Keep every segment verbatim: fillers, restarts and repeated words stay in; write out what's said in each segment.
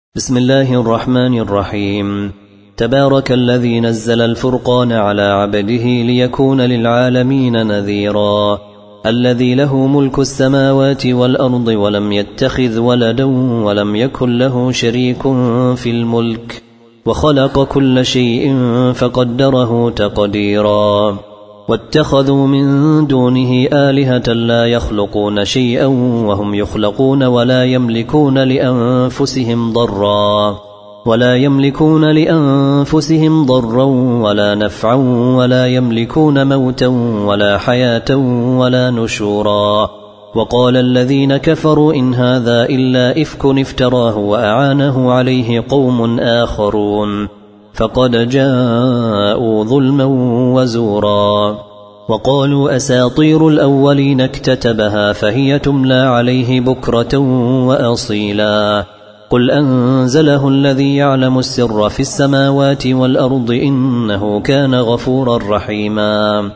بسم الله الرحمن الرحيم. تبارك الذي نزل الفرقان على عبده ليكون للعالمين نذيرا، الذي له ملك السماوات والأرض ولم يتخذ ولدا ولم يكن له شريك في الملك، وخلق كل شيء فقدره تقديرا. واتخذوا من دونه آلهة لا يخلقون شيئا وهم يخلقون ولا يملكون لأنفسهم ضرا ولا يملكون لأنفسهم ضرا ولا نفعا ولا يملكون موتا ولا حياة ولا نشورا. وقال الذين كفروا إن هذا إلا إفك افتراه وأعانه عليه قوم آخرون فقد جاءوا ظلما وزورا. وقالوا أساطير الأولين اكتتبها فهي تملى عليه بكرة وأصيلا. قل أنزله الذي يعلم السر في السماوات والأرض إنه كان غفورا رحيما.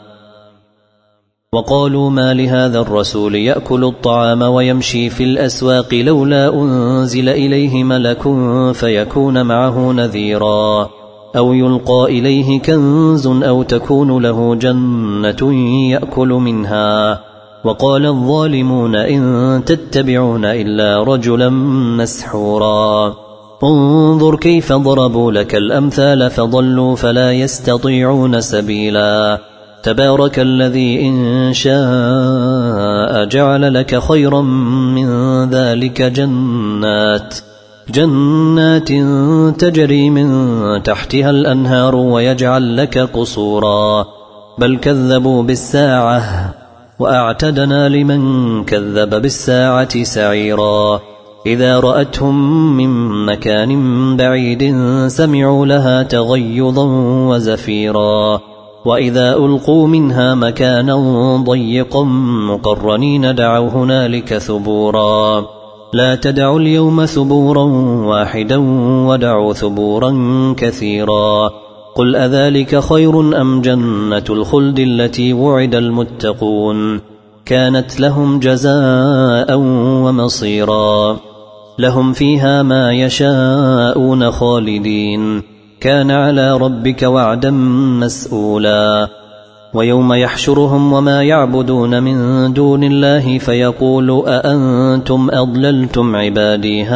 وقالوا ما لهذا الرسول يأكل الطعام ويمشي في الأسواق لولا أنزل إليه ملك فيكون معه نذيرا، أو يلقى إليه كنز أو تكون له جنة يأكل منها. وقال الظالمون إن تتبعون إلا رجلا مسحورا. انظر كيف ضربوا لك الأمثال فضلوا فلا يستطيعون سبيلا. تبارك الذي إن شاء جعل لك خيرا من ذلك جنات جنات تجري من تحتها الأنهار ويجعل لك قصورا. بل كذبوا بالساعة وأعتدنا لمن كذب بالساعة سعيرا. إذا رأتهم من مكان بعيد سمعوا لها تغيظا وزفيرا. وإذا ألقوا منها مكانا ضيقا مقرنين دعوا هنالك ثبورا. لا تدعوا اليوم ثبورا واحدا ودعوا ثبورا كثيرا. قل أذلك خير أم جنة الخلد التي وعد المتقون كانت لهم جزاء ومصيرا. لهم فيها ما يشاءون خالدين كان على ربك وعدا مسؤولا. ويوم يحشرهم وما يعبدون من دون الله فيقول أأنتم أضللتم عبادي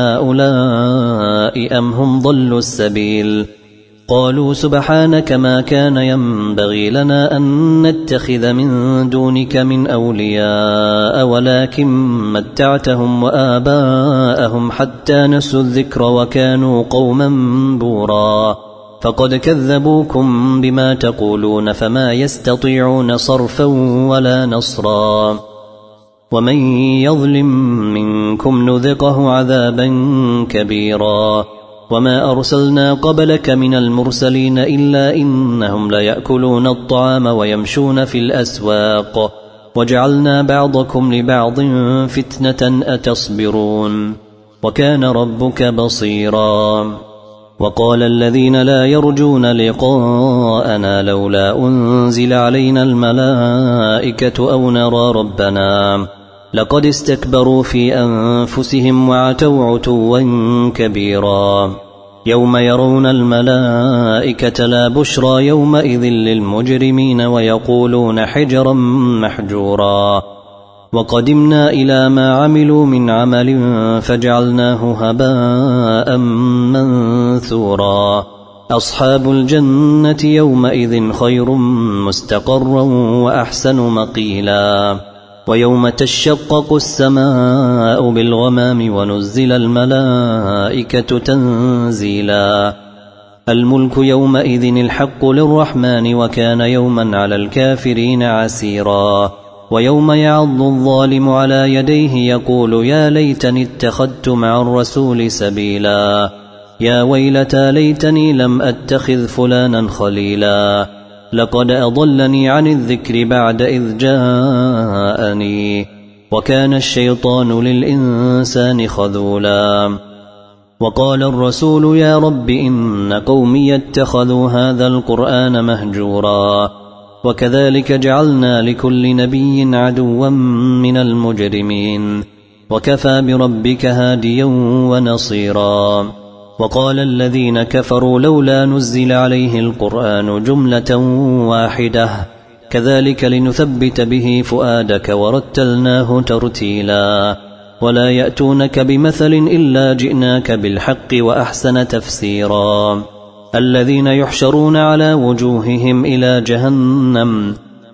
هؤلاء أم هم ضلوا السبيل. قالوا سبحانك ما كان ينبغي لنا أن نتخذ من دونك من أولياء ولكن متعتهم وآباءهم حتى نسوا الذكر وكانوا قوما بورا. فقد كذبوكم بما تقولون فما يستطيعون صرفا ولا نصرا. ومن يظلم منكم نذقه عذابا كبيرا. وما أرسلنا قبلك من المرسلين إلا إنهم ليأكلون الطعام ويمشون في الأسواق وجعلنا بعضكم لبعض فتنة أتصبرون وكان ربك بصيرا. وقال الذين لا يرجون لقاءنا لولا أنزل علينا الملائكة أو نرى ربنا لقد استكبروا في أنفسهم وعتوا عتوا كبيرا. يوم يرون الملائكة لا بشرى يومئذ للمجرمين ويقولون حجرا محجورا. وقدمنا إلى ما عملوا من عمل فجعلناه هباء منثورا. أصحاب الجنة يومئذ خير مستقرا وأحسن مقيلا. ويوم تشقق السماء بالغمام ونزل الملائكة تنزيلا. الملك يومئذ الحق للرحمن وكان يوما على الكافرين عسيرا. ويوم يعض الظالم على يديه يقول يا ليتني اتخذت مع الرسول سبيلا. يا ويلتى ليتني لم أتخذ فلانا خليلا. لقد أضلني عن الذكر بعد إذ جاءني وكان الشيطان للإنسان خذولا. وقال الرسول يا رب إن قومي اتخذوا هذا القرآن مهجورا. وكذلك جعلنا لكل نبي عدوا من المجرمين وكفى بربك هاديا ونصيرا. وقال الذين كفروا لولا نزل عليه القرآن جملة واحدة كذلك لنثبت به فؤادك ورتلناه ترتيلا ولا يأتونك بمثل إلا جئناك بالحق وأحسن تفسيرا الذين يحشرون على وجوههم إلى جهنم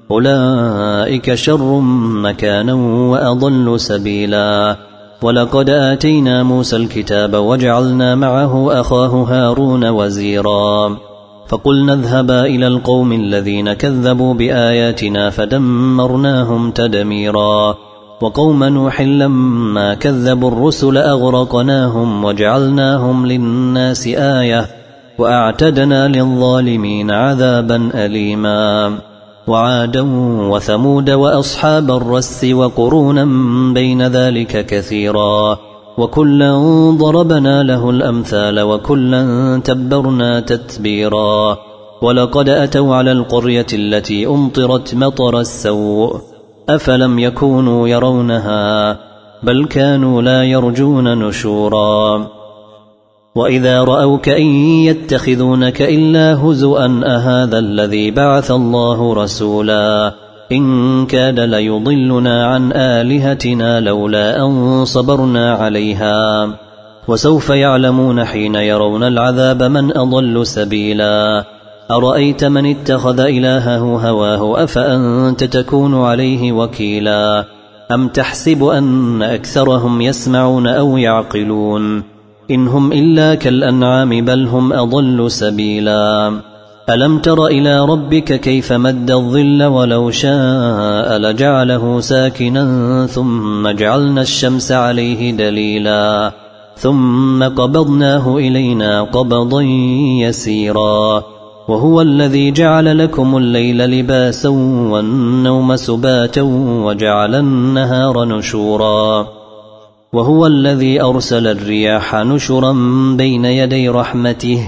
أولئك شر مكانا وأضل سبيلا ولقد آتينا موسى الكتاب وجعلنا معه أخاه هارون وزيرا فقلنا اذهبا إلى القوم الذين كذبوا بآياتنا فدمرناهم تدميرا وقوم نوح لما كذبوا الرسل أغرقناهم وجعلناهم للناس آية وأعتدنا للظالمين عذابا أليما وعادا وثمود وأصحاب الرس وقرونا بين ذلك كثيرا وكلا ضربنا له الأمثال وكلا تبرنا تتبيرا ولقد أتوا على القرية التي أمطرت مطر السوء أفلم يكونوا يرونها بل كانوا لا يرجون نشورا وإذا رأوك إن يتخذونك إلا هزؤا أهذا الذي بعث الله رسولا إن كاد ليضلنا عن آلهتنا لولا أن صبرنا عليها وسوف يعلمون حين يرون العذاب من أضل سبيلا أرأيت من اتخذ إلهه هواه أفأنت تكون عليه وكيلا أم تحسب أن أكثرهم يسمعون أو يعقلون إن هم إلا كالأنعام بل هم أضل سبيلا ألم تر إلى ربك كيف مد الظل ولو شاء لجعله ساكنا ثم جعلنا الشمس عليه دليلا ثم قبضناه إلينا قبضا يسيرا وهو الذي جعل لكم الليل لباسا والنوم سباتا وجعل النهار نشورا وهو الذي أرسل الرياح نشرا بين يدي رحمته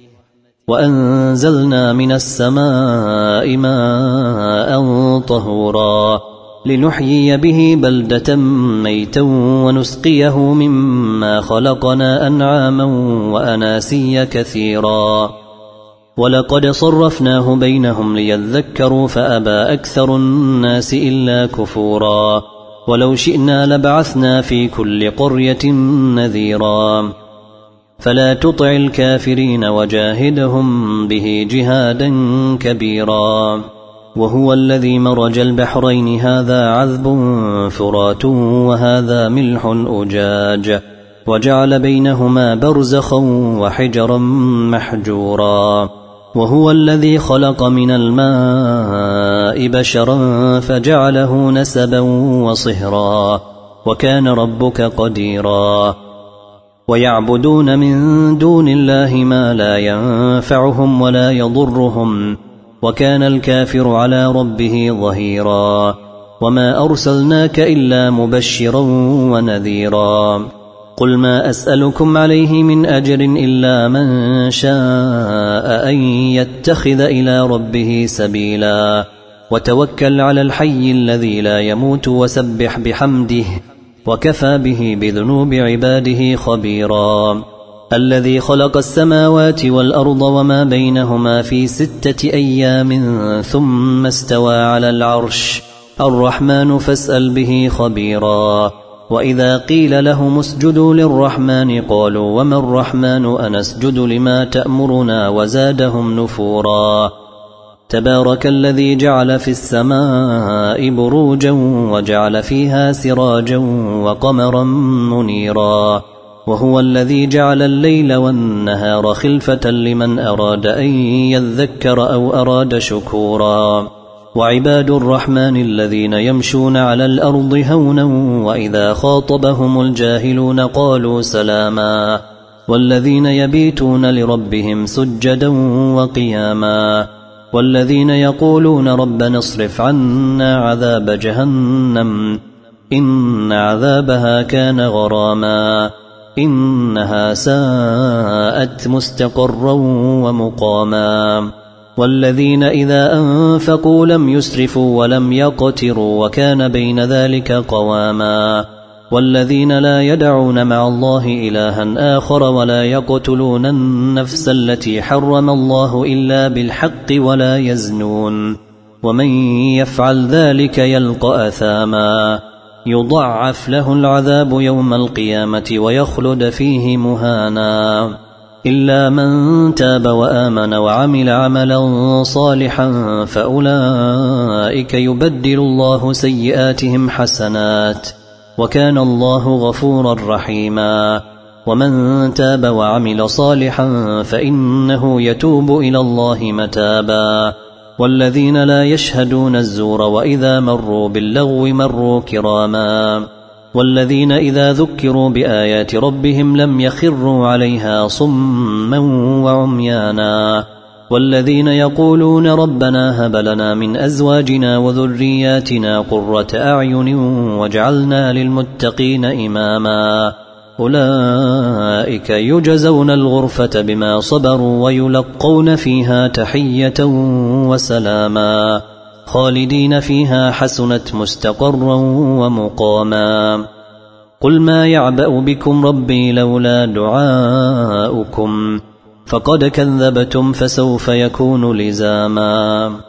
وأنزلنا من السماء ماء طهورا لنحيي به بلدة ميتا ونسقيه مما خلقنا أنعاما وأناسيا كثيرا ولقد صرفناه بينهم ليذكروا فأبى أكثر الناس إلا كفورا ولو شئنا لبعثنا في كل قرية نذيرا فلا تطع الكافرين وجاهدهم به جهادا كبيرا وهو الذي مرج البحرين هذا عذب فرات وهذا ملح أجاج وجعل بينهما برزخا وحجرا محجورا وهو الذي خلق من الماء بشرا فجعله نسبا وصهرا وكان ربك قديرا ويعبدون من دون الله ما لا ينفعهم ولا يضرهم وكان الكافر على ربه ظهيرا وما أرسلناك إلا مبشرا ونذيرا قل ما أسألكم عليه من أجر إلا من شاء أن يتخذ إلى ربه سبيلا وتوكل على الحي الذي لا يموت وسبح بحمده وكفى به بذنوب عباده خبيرا الذي خلق السماوات والأرض وما بينهما في ستة أيام ثم استوى على العرش الرحمن فاسأل به خبيرا وإذا قيل لهم اسجدوا للرحمن قالوا وما الرحمن أنسجد لما تأمرنا وزادهم نفورا تبارك الذي جعل في السماء بروجا وجعل فيها سراجا وقمرا منيرا وهو الذي جعل الليل والنهار خلفة لمن أراد أن يذكر أو أراد شكورا وعباد الرحمن الذين يمشون على الأرض هونا وإذا خاطبهم الجاهلون قالوا سلاما والذين يبيتون لربهم سجدا وقياما والذين يقولون ربنا اصرف عنا عذاب جهنم إن عذابها كان غراما إنها ساءت مستقرا ومقاما والذين إذا أنفقوا لم يسرفوا ولم يقتروا وكان بين ذلك قواما والذين لا يدعون مع الله إلها آخر ولا يقتلون النفس التي حرم الله إلا بالحق ولا يزنون ومن يفعل ذلك يلقى أثاما يضعف له العذاب يوم القيامة ويخلد فيه مهانا إلا من تاب وآمن وعمل عملا صالحا فأولئك يبدل الله سيئاتهم حسنات وكان الله غفورا رحيما ومن تاب وعمل صالحا فإنه يتوب إلى الله متابا والذين لا يشهدون الزور وإذا مروا باللغو مروا كراما والذين إذا ذكروا بآيات ربهم لم يخروا عليها صما وعميانا والذين يقولون ربنا هب لنا من أزواجنا وذرياتنا قرة أعين واجعلنا للمتقين إماما أولئك يجزون الغرفة بما صبروا ويلقون فيها تحية وسلاما خالدين فيها حسنت مستقرا ومقاما قل ما يعبأ بكم ربي لولا دعاؤكم فقد كذبتم فسوف يكون لزاما